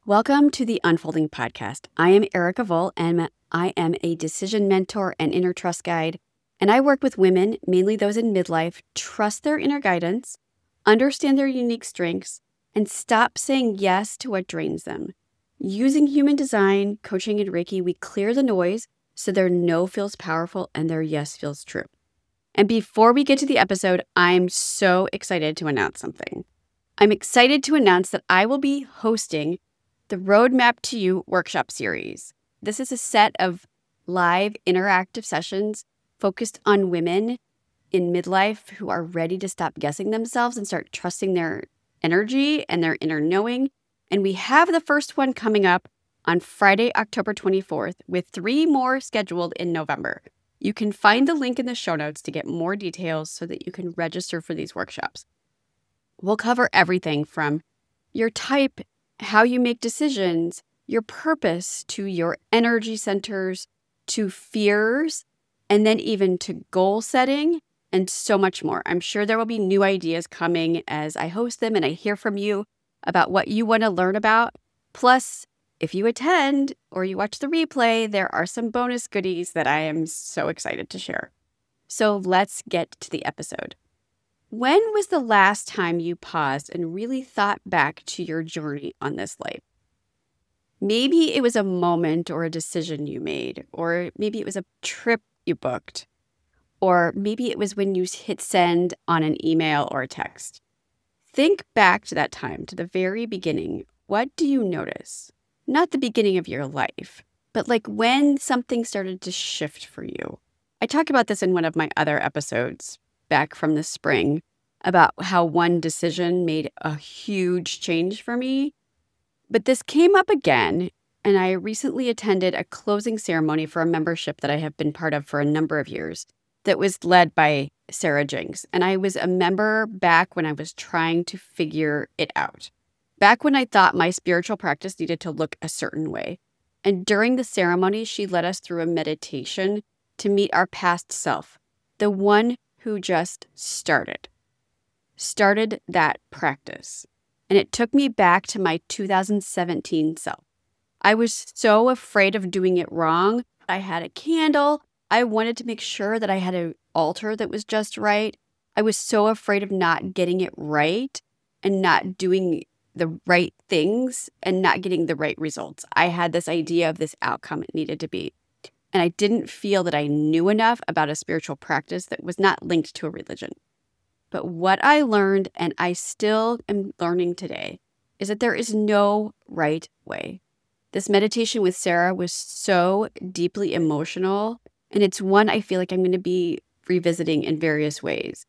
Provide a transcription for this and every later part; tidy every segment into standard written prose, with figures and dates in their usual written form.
Welcome to the Unfolding Podcast. I am Erica Voll, and I am a decision mentor and inner trust guide. And I work with women, mainly those in midlife, trust their inner guidance, understand their unique strengths, and stop saying yes to what drains them. Using human design, coaching, and Reiki, we clear the noise so their no feels powerful and their yes feels true. And before we get to the episode, I'm so excited to announce something. I'm excited to announce that I will be hosting the Roadmap to You workshop series. This is a set of live interactive sessions focused on women in midlife who are ready to stop guessing themselves and start trusting their energy and their inner knowing. And we have the first one coming up on Friday, October 24th, with 3 more scheduled in November. You can find the link in the show notes to get more details so that you can register for these workshops. We'll cover everything from your type, how you make decisions, your purpose, to your energy centers, to fears, and then even to goal setting, and so much more. I'm sure there will be new ideas coming as I host them and I hear from you about what you want to learn about. Plus, if you attend or you watch the replay, there are some bonus goodies that I am so excited to share. So let's get to the episode. When was the last time you paused and really thought back to your journey on this life? Maybe it was a moment or a decision you made, or maybe it was a trip you booked, or maybe it was when you hit send on an email or a text. Think back to that time, to the very beginning. What do you notice? Not the beginning of your life, but like when something started to shift for you. I talk about this in one of my other episodes back from the spring about how one decision made a huge change for me. But this came up again, and I recently attended a closing ceremony for a membership that I have been part of for a number of years that was led by Sarah Jenks. And I was a member back when I was trying to figure it out. Back when I thought my spiritual practice needed to look a certain way. And during the ceremony, she led us through a meditation to meet our past self, the one who just started that practice. And it took me back to my 2017 self. I was so afraid of doing it wrong. I had a candle. I wanted to make sure that I had an altar that was just right. I was so afraid of not getting it right and not doing the right things and not getting the right results. I had this idea of this outcome it needed to be. And I didn't feel that I knew enough about a spiritual practice that was not linked to a religion. But what I learned, and I still am learning today, is that there is no right way. This meditation with Sarah was so deeply emotional, and it's one I feel like I'm going to be revisiting in various ways.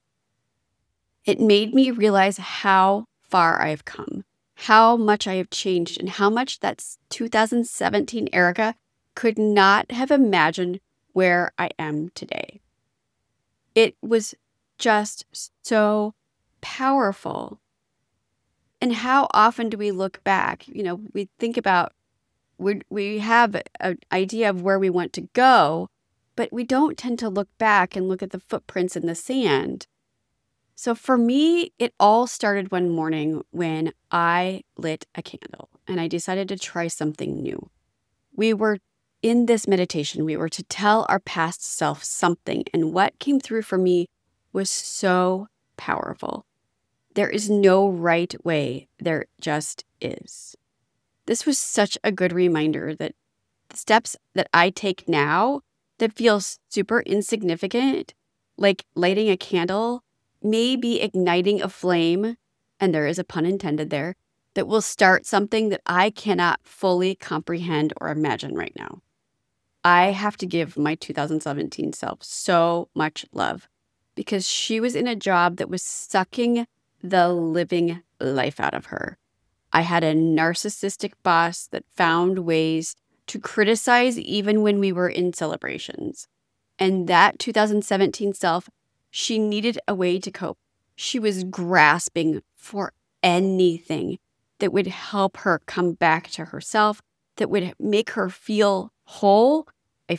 It made me realize how far I have come, how much I have changed, and how much that 2017 Erica could not have imagined where I am today. It was just so powerful. And how often do we look back? We think about, we have an idea of where we want to go, but we don't tend to look back and look at the footprints in the sand. So for me, it all started one morning when I lit a candle and I decided to try something new. We were in this meditation, we were to tell our past self something, and what came through for me was so powerful. There is no right way. There just is. This was such a good reminder that the steps that I take now that feel super insignificant, like lighting a candle, may be igniting a flame, and there is a pun intended there, that will start something that I cannot fully comprehend or imagine right now. I have to give my 2017 self so much love because she was in a job that was sucking the living life out of her. I had a narcissistic boss that found ways to criticize even when we were in celebrations. And that 2017 self, she needed a way to cope. She was grasping for anything that would help her come back to herself, that would make her feel whole.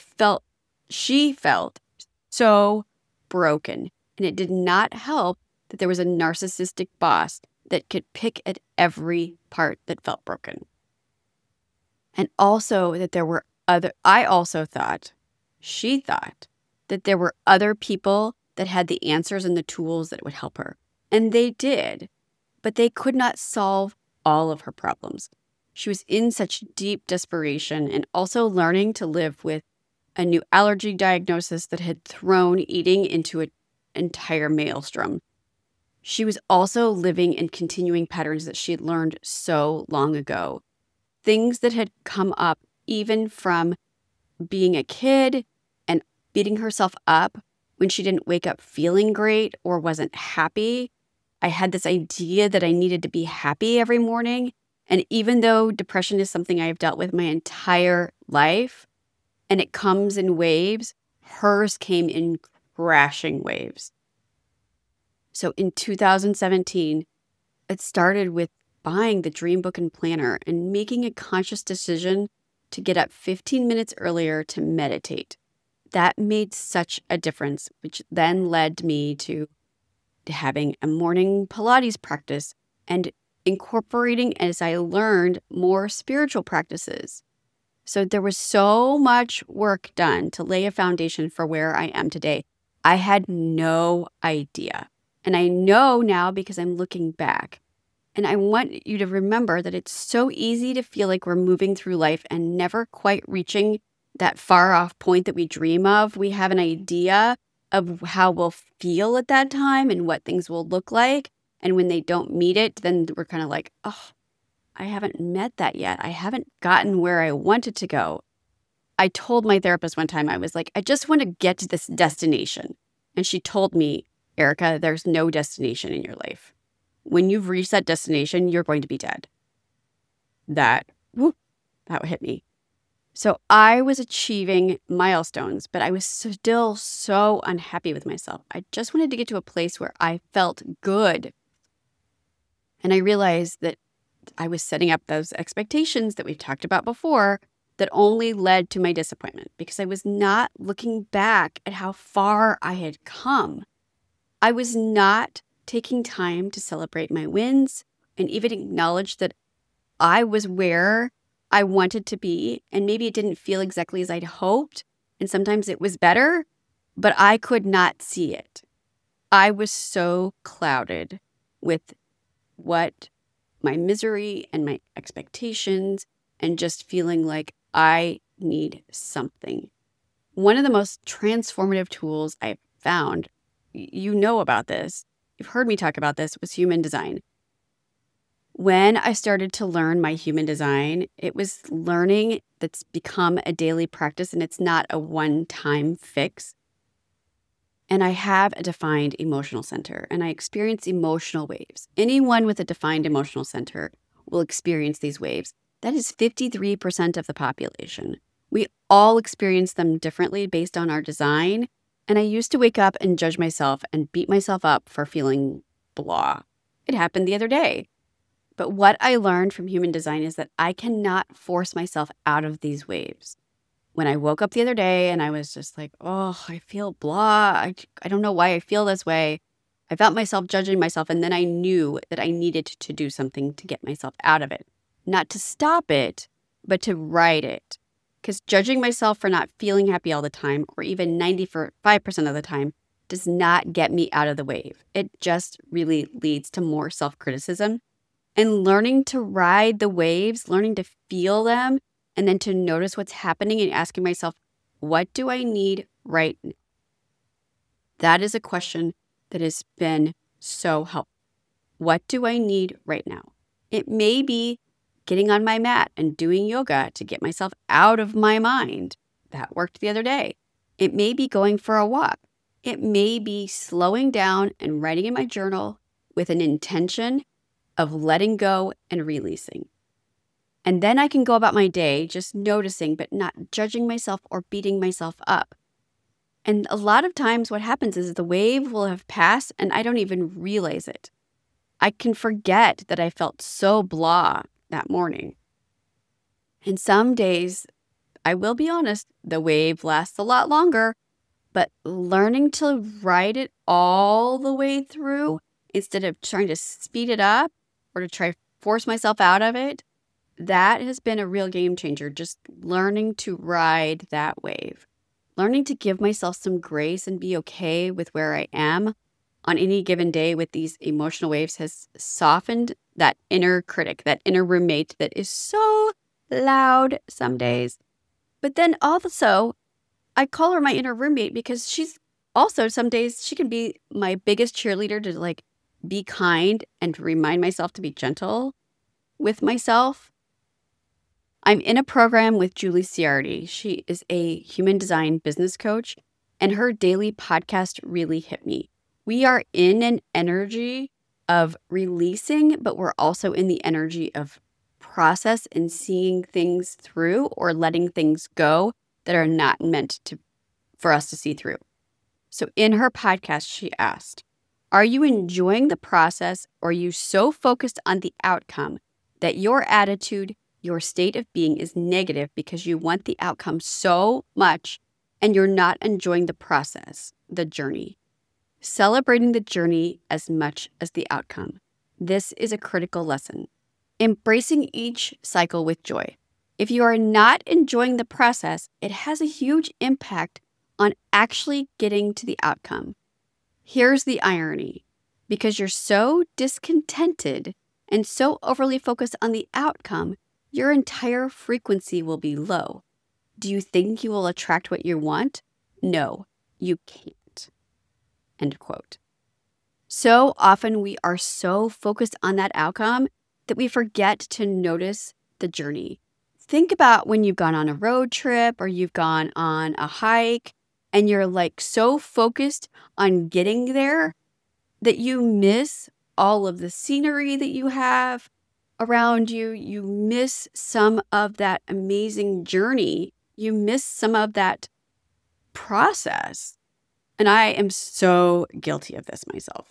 She felt so broken. And it did not help that there was a narcissistic boss that could pick at every part that felt broken. And also that she thought that there were other people that had the answers and the tools that would help her. And they did, but they could not solve all of her problems. She was in such deep desperation and also learning to live with a new allergy diagnosis that had thrown eating into an entire maelstrom. She was also living in continuing patterns that she had learned so long ago. Things that had come up even from being a kid and beating herself up when she didn't wake up feeling great or wasn't happy. I had this idea that I needed to be happy every morning. And even though depression is something I've dealt with my entire life, and it comes in waves, hers came in crashing waves. So in 2017, it started with buying the Dream Book and Planner and making a conscious decision to get up 15 minutes earlier to meditate. That made such a difference, which then led me to having a morning Pilates practice and incorporating, as I learned, more spiritual practices. So there was so much work done to lay a foundation for where I am today. I had no idea. And I know now because I'm looking back. And I want you to remember that it's so easy to feel like we're moving through life and never quite reaching that far off point that we dream of. We have an idea of how we'll feel at that time and what things will look like. And when they don't meet it, then we're kind of like, oh, I haven't met that yet. I haven't gotten where I wanted to go. I told my therapist one time, I was like, I just want to get to this destination. And she told me, Erica, there's no destination in your life. When you've reached that destination, you're going to be dead. That hit me. So I was achieving milestones, but I was still so unhappy with myself. I just wanted to get to a place where I felt good. And I realized that I was setting up those expectations that we've talked about before that only led to my disappointment because I was not looking back at how far I had come. I was not taking time to celebrate my wins and even acknowledge that I was where I wanted to be. And maybe it didn't feel exactly as I'd hoped. And sometimes it was better, but I could not see it. I was so clouded with what my misery and my expectations and just feeling like I need something. One of the most transformative tools I've found, you know about this, you've heard me talk about this, was human design. When I started to learn my human design, it was learning that's become a daily practice and it's not a one-time fix. And I have a defined emotional center and I experience emotional waves. Anyone with a defined emotional center will experience these waves. That is 53% of the population. We all experience them differently based on our design. And I used to wake up and judge myself and beat myself up for feeling blah. It happened the other day. But what I learned from human design is that I cannot force myself out of these waves. When I woke up the other day and I was just like, oh, I feel blah. I don't know why I feel this way. I felt myself judging myself. And then I knew that I needed to do something to get myself out of it. Not to stop it, but to ride it. Because judging myself for not feeling happy all the time, or even 95% of the time, does not get me out of the wave. It just really leads to more self-criticism. And learning to ride the waves, learning to feel them, and then to notice what's happening and asking myself, what do I need right now? That is a question that has been so helpful. What do I need right now? It may be getting on my mat and doing yoga to get myself out of my mind. That worked the other day. It may be going for a walk. It may be slowing down and writing in my journal with an intention of letting go and releasing. And then I can go about my day just noticing, but not judging myself or beating myself up. And a lot of times what happens is the wave will have passed and I don't even realize it. I can forget that I felt so blah that morning. And some days, I will be honest, the wave lasts a lot longer, but learning to ride it all the way through instead of trying to speed it up or to try to force myself out of it, that has been a real game changer, just learning to ride that wave, learning to give myself some grace and be okay with where I am on any given day with these emotional waves has softened that inner critic, that inner roommate that is so loud some days. But then also, I call her my inner roommate because she's also some days she can be my biggest cheerleader to like be kind and to remind myself to be gentle with myself. I'm in a program with Julie Ciardi. She is a human design business coach, and her daily podcast really hit me. We are in an energy of releasing, but we're also in the energy of process and seeing things through or letting things go that are not meant for us to see through. So in her podcast, she asked, are you enjoying the process or are you so focused on the outcome that your attitude, your state of being is negative because you want the outcome so much and you're not enjoying the process, the journey? Celebrating the journey as much as the outcome. This is a critical lesson. Embracing each cycle with joy. If you are not enjoying the process, it has a huge impact on actually getting to the outcome. Here's the irony. Because you're so discontented and so overly focused on the outcome, your entire frequency will be low. Do you think you will attract what you want? No, you can't. End quote. So often we are so focused on that outcome that we forget to notice the journey. Think about when you've gone on a road trip or you've gone on a hike and you're like so focused on getting there that you miss all of the scenery that you have around you. You miss some of that amazing journey. You miss some of that process. And I am so guilty of this myself.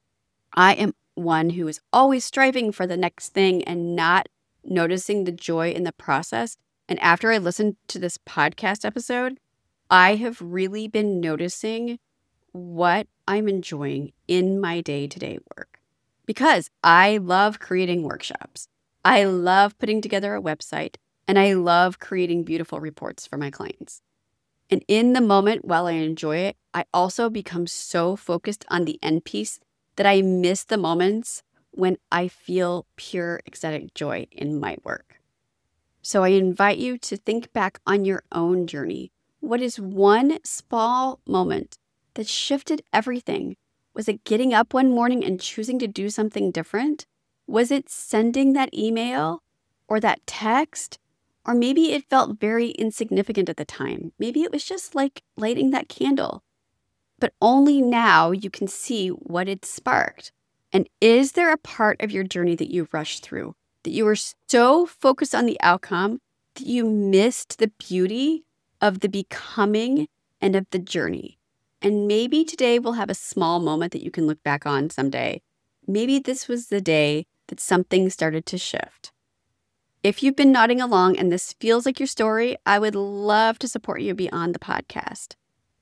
I am one who is always striving for the next thing and not noticing the joy in the process. And after I listened to this podcast episode, I have really been noticing what I'm enjoying in my day-to-day work. Because I love creating workshops. I love putting together a website, and I love creating beautiful reports for my clients. And in the moment, while I enjoy it, I also become so focused on the end piece that I miss the moments when I feel pure ecstatic joy in my work. So I invite you to think back on your own journey. What is one small moment that shifted everything? Was it getting up one morning and choosing to do something different? Was it sending that email or that text? Or maybe it felt very insignificant at the time. Maybe it was just like lighting that candle. But only now you can see what it sparked. And is there a part of your journey that you rushed through, that you were so focused on the outcome that you missed the beauty of the becoming and of the journey? And maybe today we'll have a small moment that you can look back on someday. Maybe this was the day that something started to shift. If you've been nodding along and this feels like your story, I would love to support you beyond the podcast.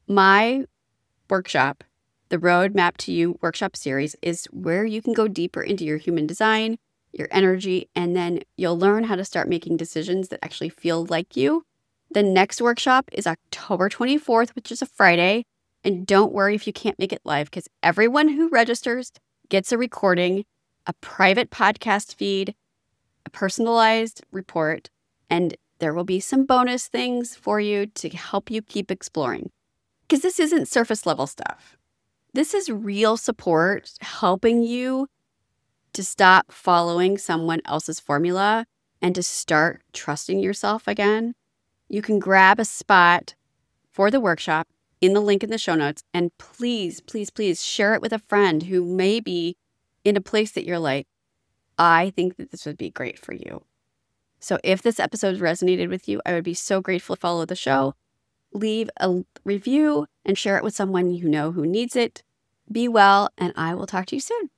My workshop, the Roadmap to You workshop series, is where you can go deeper into your human design, your energy, and then you'll learn how to start making decisions that actually feel like you. The next workshop is October 24th, which is a Friday. And don't worry if you can't make it live, because everyone who registers gets a recording, a private podcast feed, a personalized report, and there will be some bonus things for you to help you keep exploring. Because this isn't surface level stuff. This is real support helping you to stop following someone else's formula and to start trusting yourself again. You can grab a spot for the workshop in the link in the show notes, and please, please, please share it with a friend who may be in a place that you're like, I think that this would be great for you. So if this episode resonated with you, I would be so grateful to follow the show. Leave a review and share it with someone you know who needs it. Be well, and I will talk to you soon.